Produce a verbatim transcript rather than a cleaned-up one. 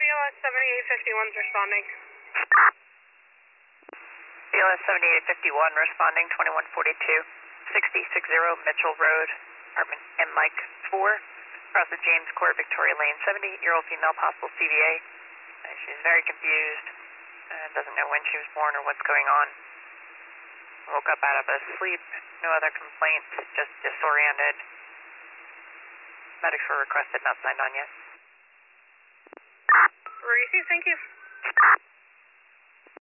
B L S seventy-eight fifty-one's responding. B L S seventy-eight fifty-one responding, twenty-one forty-two, sixty sixty Mitchell Road, apartment M Mike four, across the James Court, Victoria Lane, seventy-year-old female, possible C V A. Uh, she's very confused, uh, doesn't know when she was born or what's going on. Woke up out of a sleep, no other complaints, just disoriented. Medics were requested, not signed on yet. Received, thank you.